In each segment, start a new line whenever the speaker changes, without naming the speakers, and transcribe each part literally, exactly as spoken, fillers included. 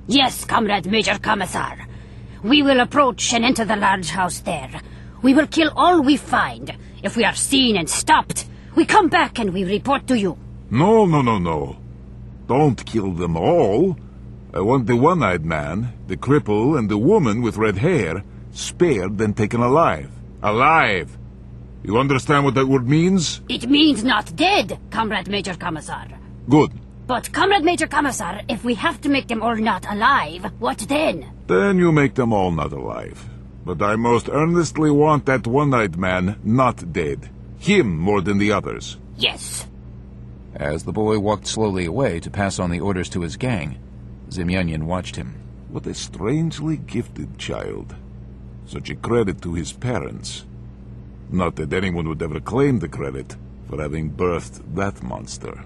Yes, Comrade Major Commissar. We will approach and enter the large house there. We will kill all we find. If we are seen and stopped, we come back and we report to you.
No, no, no, no. Don't kill them all. I want the one-eyed man, the cripple, and the woman with red hair spared and taken alive. Alive! You understand what that word means?
It means not dead, Comrade Major Commissar.
Good.
But, Comrade Major Commissar, if we have to make them all not alive, what then?
Then you make them all not alive. But I most earnestly want that one-eyed man not dead. Him more than the others.
Yes.
As the boy walked slowly away to pass on the orders to his gang, Zemyonyin watched him.
What a strangely gifted child. Such a credit to his parents. Not that anyone would ever claim the credit for having birthed that monster.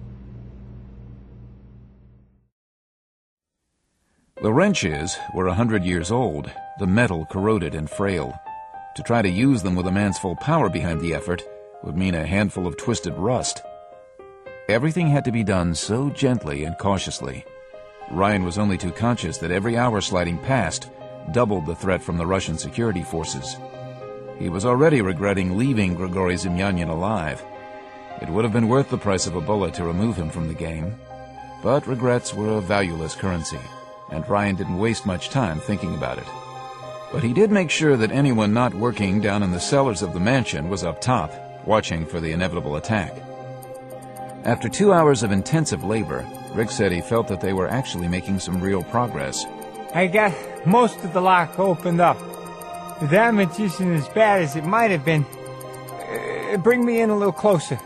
The wrenches were a hundred years old, the metal corroded and frail. To try to use them with a man's full power behind the effort would mean a handful of twisted rust. Everything had to be done so gently and cautiously. Ryan was only too conscious that every hour sliding past doubled the threat from the Russian security forces. He was already regretting leaving Grigory Zemyonyin alive. It would have been worth the price of a bullet to remove him from the game. But regrets were a valueless currency, and Ryan didn't waste much time thinking about it. But he did make sure that anyone not working down in the cellars of the mansion was up top, watching for the inevitable attack. After two hours of intensive labor, Rick said he felt that they were actually making some real progress.
I got most of the lock opened up. The damage isn't as bad as it might have been. Uh, bring me in a little closer.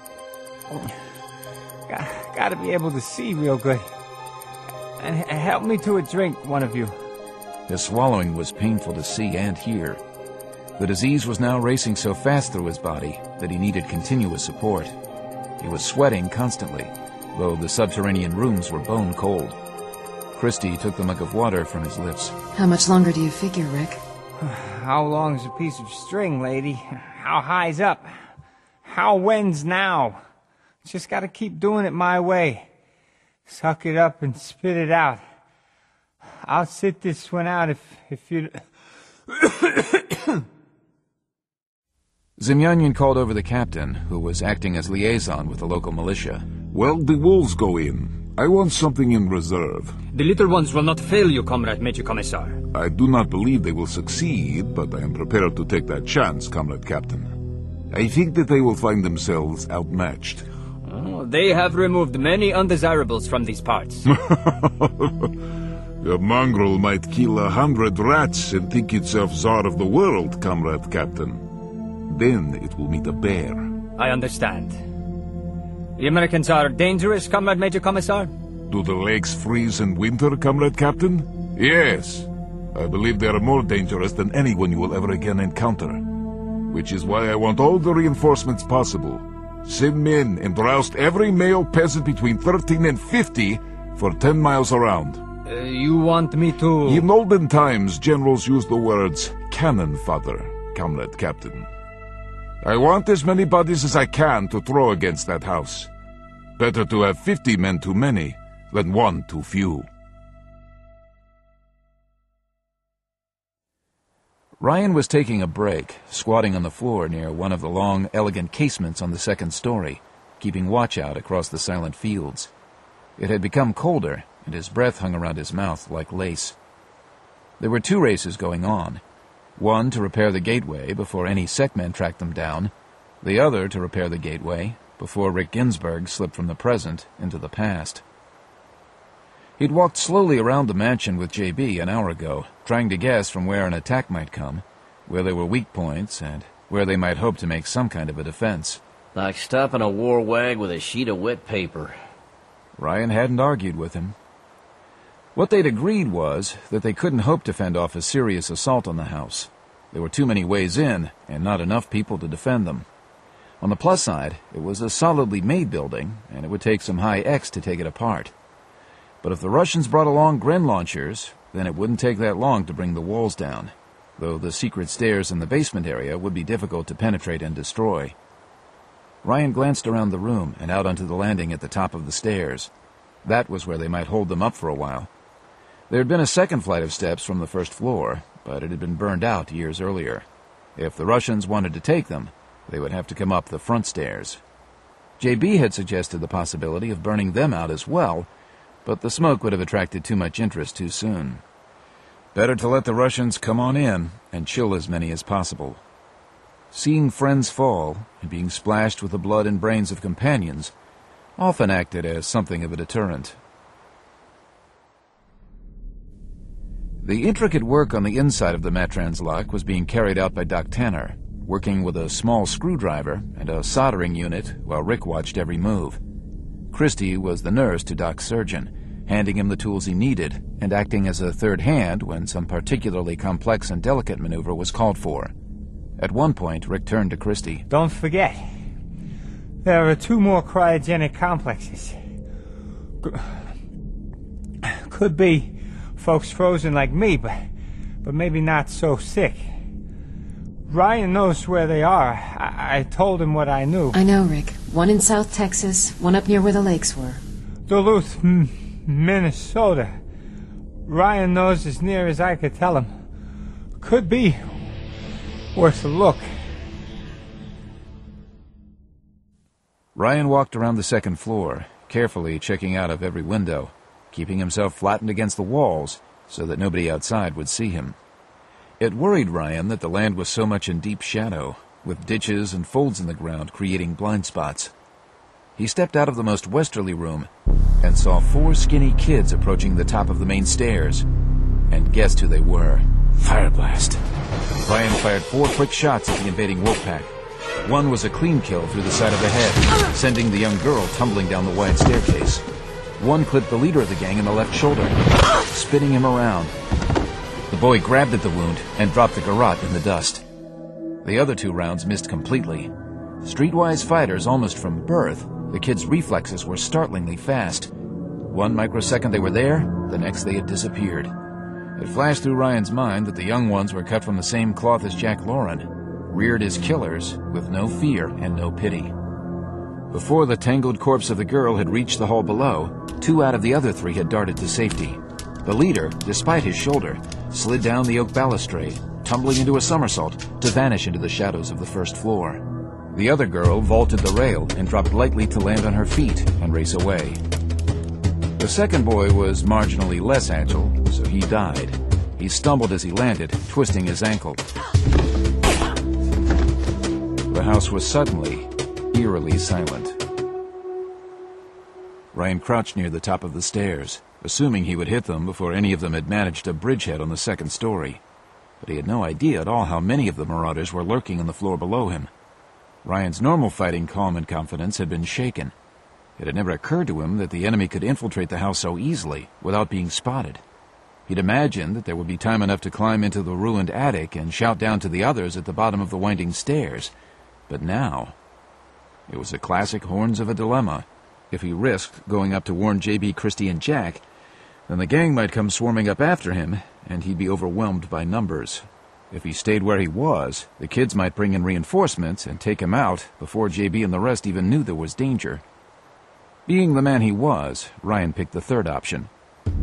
Got, gotta be able to see real good. And help me to a drink, one of you.
His swallowing was painful to see and hear. The disease was now racing so fast through his body that he needed continuous support. He was sweating constantly, though the subterranean rooms were bone cold. Christy took the mug of water from his lips.
How much longer do you figure, Rick?
How long's a piece of string, lady? How high's up? How when's now? Just gotta keep doing it my way. Suck it up and spit it out. I'll sit this one out if, if you...
Zemyonyin called over the captain, who was acting as liaison with the local militia.
Well, the wolves go in. I want something in reserve.
The little ones will not fail you, Comrade Major Commissar.
I do not believe they will succeed, but I am prepared to take that chance, Comrade Captain. I think that they will find themselves outmatched.
Oh, they have removed many undesirables from these parts.
A mongrel might kill a hundred rats and think itself czar of the world, Comrade Captain. Then it will meet a bear.
I understand. The Americans are dangerous, Comrade Major Commissar?
Do the lakes freeze in winter, Comrade Captain? Yes. I believe they are more dangerous than anyone you will ever again encounter. Which is why I want all the reinforcements possible. Send men and roust every male peasant between thirteen and fifty for ten miles around.
Uh, you want me to...
In olden times, generals used the words cannon fodder, Comrade Captain. I want as many bodies as I can to throw against that house. Better to have fifty men too many than one too few.
Ryan was taking a break, squatting on the floor near one of the long, elegant casements on the second story, keeping watch out across the silent fields. It had become colder, and his breath hung around his mouth like lace. There were two races going on. One to repair the gateway before any Sekmen tracked them down, the other to repair the gateway before Rick Ginsburg slipped from the present into the past. He'd walked slowly around the mansion with J B an hour ago, trying to guess from where an attack might come, where there were weak points, and where they might hope to make some kind of a defense.
Like stopping a war wag with a sheet of wet paper.
Ryan hadn't argued with him. What they'd agreed was that they couldn't hope to fend off a serious assault on the house. There were too many ways in, and not enough people to defend them. On the plus side, it was a solidly made building, and it would take some high X to take it apart. But if the Russians brought along Gren launchers, then it wouldn't take that long to bring the walls down, though the secret stairs in the basement area would be difficult to penetrate and destroy. Ryan glanced around the room and out onto the landing at the top of the stairs. That was where they might hold them up for a while. There had been a second flight of steps from the first floor, but it had been burned out years earlier. If the Russians wanted to take them, they would have to come up the front stairs. J B had suggested the possibility of burning them out as well, but the smoke would have attracted too much interest too soon. Better to let the Russians come on in and chill as many as possible. Seeing friends fall and being splashed with the blood and brains of companions often acted as something of a deterrent. The intricate work on the inside of the Matrans lock was being carried out by Doc Tanner, working with a small screwdriver and a soldering unit while Rick watched every move. Christie was the nurse to Doc's surgeon, handing him the tools he needed and acting as a third hand when some particularly complex and delicate maneuver was called for. At one point, Rick turned to Christie.
Don't forget, there are two more cryogenic complexes. Could be folks frozen like me, but, but maybe not so sick. Ryan knows where they are. I, I told him what I knew.
I know, Rick. One in South Texas, one up near where the lakes were.
Duluth, M- Minnesota. Ryan knows as near as I could tell him. Could be worth a look.
Ryan walked around the second floor, carefully checking out of every window, keeping himself flattened against the walls so that nobody outside would see him. It worried Ryan that the land was so much in deep shadow, with ditches and folds in the ground creating blind spots. He stepped out of the most westerly room and saw four skinny kids approaching the top of the main stairs, and guessed who they were. Fire blast. Ryan fired four quick shots at the invading wolf pack. One was a clean kill through the side of the head, sending the young girl tumbling down the wide staircase. One clipped the leader of the gang in the left shoulder, spinning him around. The boy grabbed at the wound and dropped the garrote in the dust. The other two rounds missed completely. Streetwise fighters almost from birth, the kids' reflexes were startlingly fast. One microsecond they were there, the next they had disappeared. It flashed through Ryan's mind that the young ones were cut from the same cloth as Jack Lauren, reared as killers with no fear and no pity. Before the tangled corpse of the girl had reached the hall below, two out of the other three had darted to safety. The leader, despite his shoulder, slid down the oak balustrade, tumbling into a somersault to vanish into the shadows of the first floor. The other girl vaulted the rail and dropped lightly to land on her feet and race away. The second boy was marginally less agile, so he died. He stumbled as he landed, twisting his ankle. The house was suddenly, eerily silent. Ryan crouched near the top of the stairs, assuming he would hit them before any of them had managed a bridgehead on the second story. But he had no idea at all how many of the marauders were lurking on the floor below him. Ryan's normal fighting calm and confidence had been shaken. It had never occurred to him that the enemy could infiltrate the house so easily without being spotted. He'd imagined that there would be time enough to climb into the ruined attic and shout down to the others at the bottom of the winding stairs. But now, it was a classic horns of a dilemma. If he risked going up to warn J B, Christie, and Jack, then the gang might come swarming up after him, and he'd be overwhelmed by numbers. If he stayed where he was, the kids might bring in reinforcements and take him out before J B and the rest even knew there was danger. Being the man he was, Ryan picked the third option.